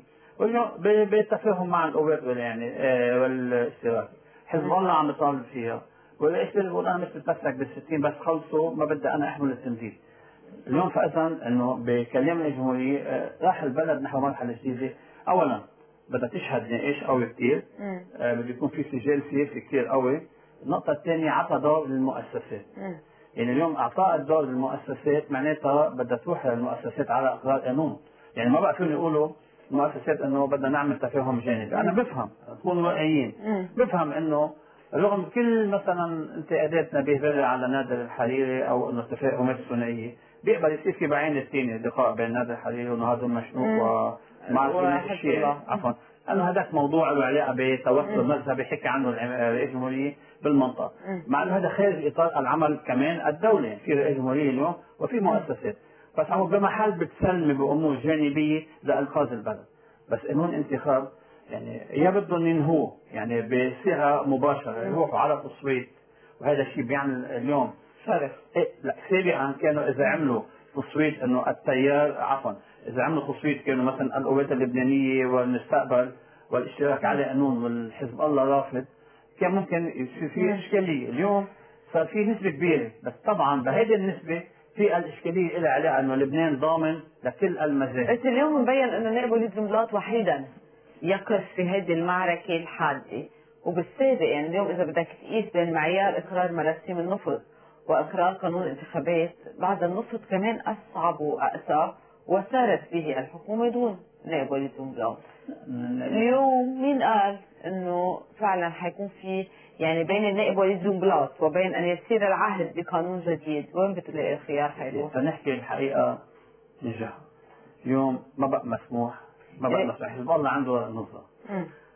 [SPEAKER 2] بالتفاهم مع القوات يعني والاشتراك. حزب الله عم يطالب فيها، والرئيس بيقول انا مش بتمسك بال60 بس خلصوا ما بدي انا احمل التنفيذ. اليوم فاذا انه بكلام الجمهوريه راح البلد نحو مرحله جديده. اولا بدها تشهد نقاش قوي كثير، بده يكون في سجال سياسي كثير قوي. النقطه الثانيه عطى دور للمؤسسات. يعني اليوم اعطاء الدور للمؤسسات معناتها بدها تروح للمؤسسات على اقرار قانون. يعني ما بقى فيهم يقولوا المؤسسات انه بدنا نعمل تفاهم جانبي. انا بفهم، نكون واقعيين، بفهم انه رغم كل مثلا انتقاداتنا بهبله على نادر الحريري او انه التفاهمات الثنائيه، بيقبل يصير في بعين الثاني لقاء بين نادر الحريري ونهاض المشنوق ومع الشيعي عفوا، انه هذاك موضوع له علاقه بتوتر مذهبي حكى عنه رئيس الجمهوريه بالمنطقه، مع انه هذا خارج اطار العمل كمان الدولي. في رئيس جمهوريه اليوم وفي مؤسسات، بس عم بمحل بتسلمي بامور جانبيه لانقاذ البلد. بس قانون انتخاب يعني يا بدهم ينهوه يعني بصيغه مباشره يروحوا على تصويت، وهذا الشيء بيعمل اليوم فرق. لا سابقا كانوا اذا عملوا تصويت انه التيار اذا عملوا تصويت كانوا مثلا القوات اللبنانيه والمستقبل والاشتراك على قانون والحزب الله رافض، كان ممكن يصير في اشكاليه. اليوم صار في نسبه كبيره، بس طبعا بهذه النسبه في الاشكاليه لها علاقه انه لبنان ضامن لكل المذاهب.
[SPEAKER 1] بس اليوم مبين انه نائب وليد جنبلاط وحيدا يقف في هذه المعركه الحاده. وبالسابق يعني اليوم اذا بدك تقيس بين معيار اقرار مراسيم النفط واقرار قانون انتخابات، بعد النفط كمان اصعب واقسى، وسارت به الحكومه دون نائب وليد جنبلاط. اليوم مين قال انه فعلا حيكون في يعني بين النائب وليد جنبلاط وبين ان يسير العهد بقانون جديد؟ وين بتلاقي الخيار حيروح؟
[SPEAKER 2] فنحكي الحقيقه نجح اليوم ما بقى مسموح. حزب الله عنده نظره. حزب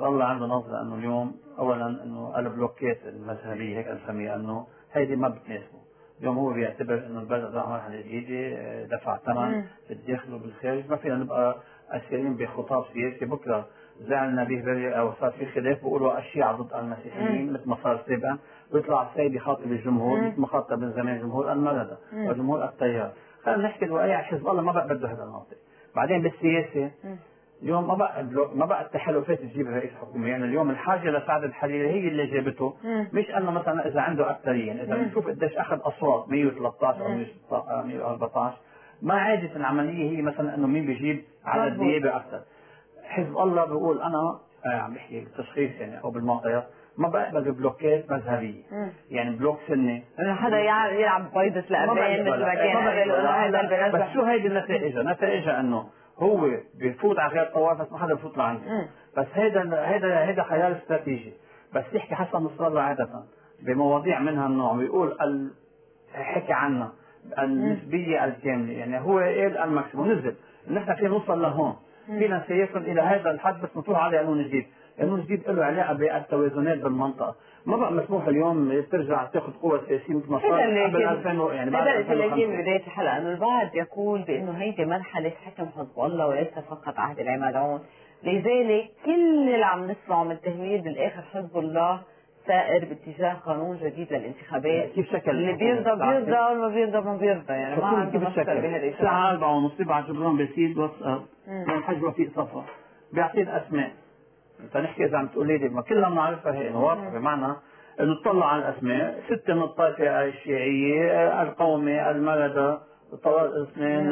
[SPEAKER 2] حزب الله عنده نظرة انه اليوم اولا انه البلوكات المذهبية هيك نسميها انه هيدي ما بتناسبه. اليوم هو بيعتبر انه البلد راح مرحلة جديدة، دفع ثمن بالداخل وبالخارج، ما فينا نبقى اسيرين بخطاب سياسي بكره زعلنا به بري او صار في خلاف بيقولوا الشيعة ضد المسيحيين مثل ما صار سابقا، ويطلع السيد يخاطب الجمهور مثل ما خاطب من زمان جمهور المردة وجمهور التيار. خلينا نحكي الواقع، حزب الله ما بقى بده هذا المنطق. بعدين بالسياسة اليوم ما بقى التحالفات تجيب رئيس حكومه، يعني اليوم الحاجه لسعد الحريري هي اللي جابته، مش انه مثلا اذا عنده اكثريه، يعني اذا بنشوف قديش اخذ اصوات 113 او 114، ما عادت العمليه هي مثلا انه مين بيجيب عدد نيابه اكثر. حزب الله بيقول انا عم بحكي بالتشخيص يعني او بالمعطيات ما بقبل بلوكات مذهبيه، يعني بلوك سني
[SPEAKER 1] انه حدا يلعب بيضة الأبان مثل ما كان قبل انه هذا البلد.
[SPEAKER 2] بس شو هيدي نتائجها؟ نتائجها انه هو بيفوت على غير طوائف بس ما حدا بفوت لعنده. بس هيدا خيال استراتيجي. بس يحكي حسن نصر الله عادة بمواضيع منها النوع بيقول حكي عنها النسبية الكاملة، يعني هو قال الماكسيموم نزل نحن فينا نوصل لهون، فينا سيصل الى هذا الحد بس نطلع عليه قانون جديد. قانون جديد له علاقة بالتوازنات بالمنطقة، ما بقى مسموح اليوم ترجع تاخذ قوة سياسية مثل ما صار قبل 2000 يعني بعد 2005.
[SPEAKER 1] هذا اللي بداية الحلقة انه البعض يقول بانه هيدي مرحلة حكم حزب الله وليس فقط عهد العماد عون، لذلك كل اللي عم نسمعه من تهويل بالاخر حزب الله سائر باتجاه قانون جديد للانتخابات.
[SPEAKER 2] كيف شكل
[SPEAKER 1] اللي بيرضى واللي ما بيرضى ما بيرضى، يعني ما عنده مشكلة بهذا الشيء.
[SPEAKER 2] الساعة 4 ونص بيبعت جبران بيسيد واتساب الحاج وفيق صفا بيعطينا اسماء. فنحكي اذا عم تقولي لي ما كلنا بنعرفها هي واضحه، بمعنى انه تطلع على الاسماء 6 من الطائفه الشيعيه، القومي، المردة، طلال اثنين،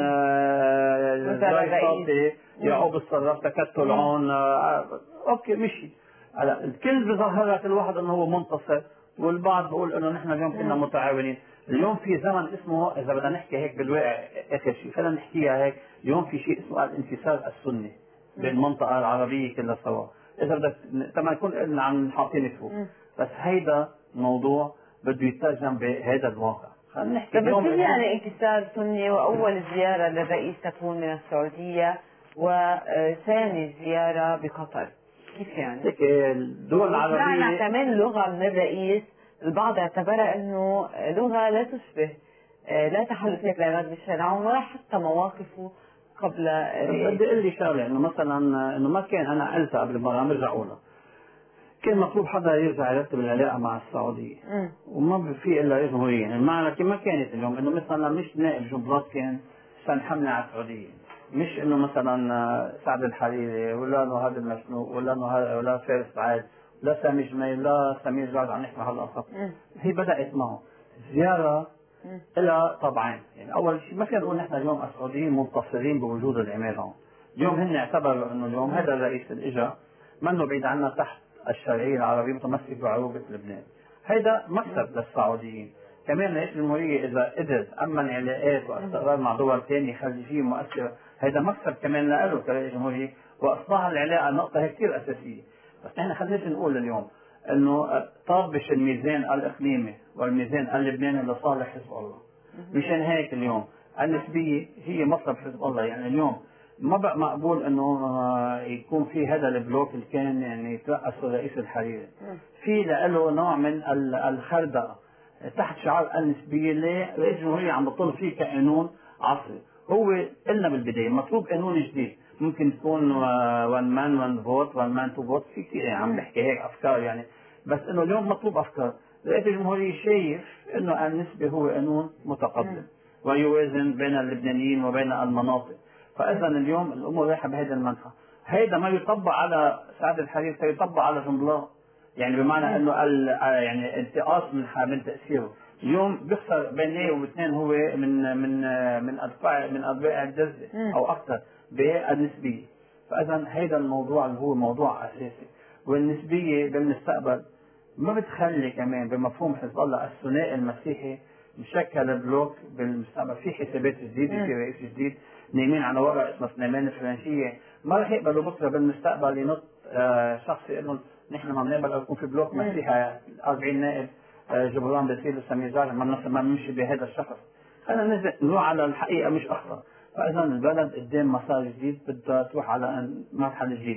[SPEAKER 2] الرئيسي، يعقوب الصراف، تكتل عون، اوكي مشي. هلا الكل بظهرها كل واحد انه هو منتصر، والبعض بيقول انه نحن اليوم كنا متعاونين. اليوم في زمن اسمه اذا بدنا نحكي هيك بالواقع اخر شيء خلينا نحكيها هيك، اليوم في شيء اسمه الانفصال السني بالمنطقه العربيه كلها سوا، اذا بدك تما نكون قلنا عم حاطين فوق، بس هيدا موضوع بده يترجم بهذا الواقع. خلينا نحكي
[SPEAKER 1] اليوم يعني انكسار سني، واول زياره للرئيس تكون من السعوديه وثاني زياره بقطر، كيف يعني؟
[SPEAKER 2] هيك الدول العربيه
[SPEAKER 1] سمعنا كمان لغه من الرئيس البعض اعتبرها انه لغه لا تشبه لا تحالفات لعماد ميشيل عون ولا حتى مواقفه قبل.
[SPEAKER 2] بدي اقول لي شغله انه مثلا انه ما كان انا قلتها قبل ما عم ارجع اقولها، كان مطلوب حدا يرجع يرتب العلاقه مع السعوديه وما في الا جمهوريه، يعني المعنى ما كانت اليوم انه مثلا مش نائب جنبلاط كان عشان حمله على السعوديه، مش انه مثلا سعد الحريري ولا انه هذا المشنوق ولا انه هذا ولا فارس سعاد لا سامي جميل لا سمير جاد عم نحكي هلا فقط. هي بدات معه زياره لها طبعين، يعني اول شيء ما فينا نقول نحن اليوم السعوديين منتصرين بوجود العماد هون، اليوم هن اعتبروا انه اليوم هذا الرئيس اللي اجى منه بعيد عنا تحت الشرعيه العربيه متمسك بعروبه لبنان، هيدا مكسب للسعوديين، كمان رئيس الجمهوريه اذا قدر امن علاقات واستقرار مع دول ثانيه خارجيه مؤثره، هيدا مكسب كمان له كرئيس جمهوريه، واصبح العلاقه نقطه كثير اساسيه، بس نحن خلينا نقول اليوم انه طابش الميزان الاقليمي والميزان اللبناني لصالح حزب الله، مشان هيك اليوم النسبيه هي مصلحه حزب الله، يعني اليوم ما بقى مقبول انه يكون في هذا البلوك اللي كان يعني يترأسه الرئيس الحريري، في له نوع من الخردقه تحت شعار النسبيه اللي رئيس الجمهوريه عم بطل فيه كقانون عصري، هو قلنا بالبدايه مطلوب قانون جديد ممكن تكون 1 مان 1 فوت 1 مان 2 فوت، في كثير يعني عم بحكي هيك افكار يعني، بس انه اليوم مطلوب افكار، رئيس الجمهوريه شايف انه النسبه هو قانون متقدم ويوازن بين اللبنانيين وبين المناطق، فاذا اليوم الامور رايحه بهذا المنحى، هيدا ما يطبق على سعد الحريري سيطبق على جنبلاط، يعني بمعنى انه يعني انتقاص من تاثيره، اليوم بيخسر بين واثنين هو من اتباع الجزء او اكثر بالنسبيه، فاذا هيدا الموضوع اللي هو موضوع اساسي، والنسبيه بالمستقبل ما بتخلي كمان بمفهوم حزب الله الثنائي المسيحي مشكل بلوك بالمستقبل، في حسابات جديده، في رئيس جديد نايمين على ورق اسمه سليمان الفرنسيه، ما رح يقبلوا بكره بالمستقبل ينط شخص يقول لهم نحن ما بنقبل يكون في بلوك مسيحي 40 نائب جبران باسيل وسمير جعجع ما بنمشي بهذا الشخص، خلينا نروح على الحقيقه مش اخطر، فاذا البلد قدام مسار جديد بدها تروح على مرحله جديده،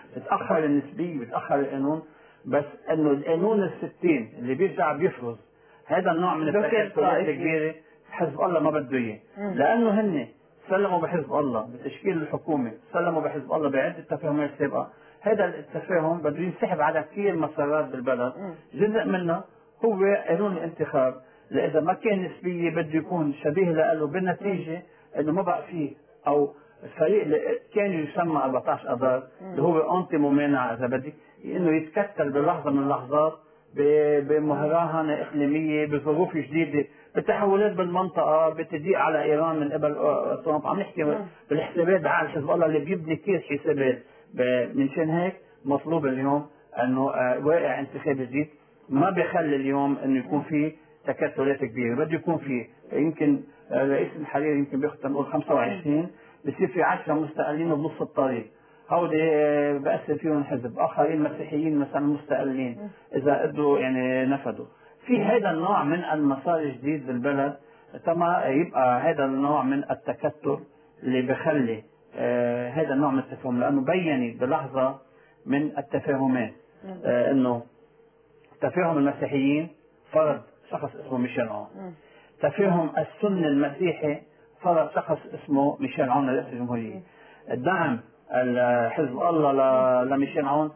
[SPEAKER 2] بتاخر النسبيه بتاخر القانون، بس انه القانون الستين اللي بيرجع بيفرض هذا النوع من التكتلات الكبيره حزب الله ما بده اياه، لانه هن سلموا بحزب الله بتشكيل الحكومه، سلموا بحزب الله بعده تفاهمات سابقه، هذا التفاهم بده ينسحب على كثير مسارات بالبلد، جزء منه هو قانون الانتخاب، لإذا ما كان نسبيه بده يكون شبيه له، بالنتيجه انه ما بقى فيه او الفريق اللي كان يسمى 14 اذار اللي هو انتي ممانعه اذا بدك، انه يتكتل بلحظه من اللحظات بمهرجان اقليميه بظروف جديده بتحولات بالمنطقه بتضييق على ايران من قبل ترامب، عم نحكي بالحسابات بعقل حزب الله اللي بيبني كثير حسابات، منشان هيك مطلوب اليوم انه واقع انتخابي جديد ما بيخلي اليوم انه يكون في تكتلات كبيره، بده يكون في يمكن رئيس الحريري يمكن بيختم نقول 25 بصير في 10 مستقلين بنص الطريق، هودي بأثر فيهم الحزب، اخرين مسيحيين مثلا مستقلين اذا قدروا يعني نفذوا في هذا النوع من المسار الجديد بالبلد، تما يبقى هذا النوع من التكتل اللي بخلي هذا النوع من التفاهم، لانه بينت بلحظه من التفاهمات انه تفاهم المسيحيين فرض شخص اسمه ميشيل عون، تفاهم السني المسيحي فرض شخص اسمه ميشيل عون رئيس الجمهورية، الدعم حزب الله لميشيل عون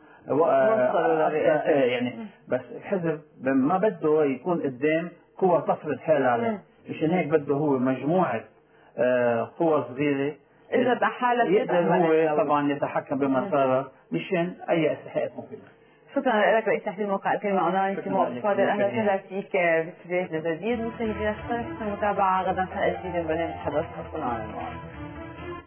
[SPEAKER 2] يعني بس الحزب ما بده يكون قدام قوة تفرض حالها عليه، مشان هيك بده هو مجموعة قوى صغيرة
[SPEAKER 1] إذا بحالة
[SPEAKER 2] يقدر هو طبعا يتحكم بمساره مشان أي استحقاقات ممكنة.
[SPEAKER 1] شكرا لك رئيس تحرير موقع الكلمة أونلاين سمو فاضل، أهلا وسهلا فيك باستديوهات الجديد. مشاهدينا شكرا لكم المتابعة، غدا حلقة جديدة من برنامج حدث.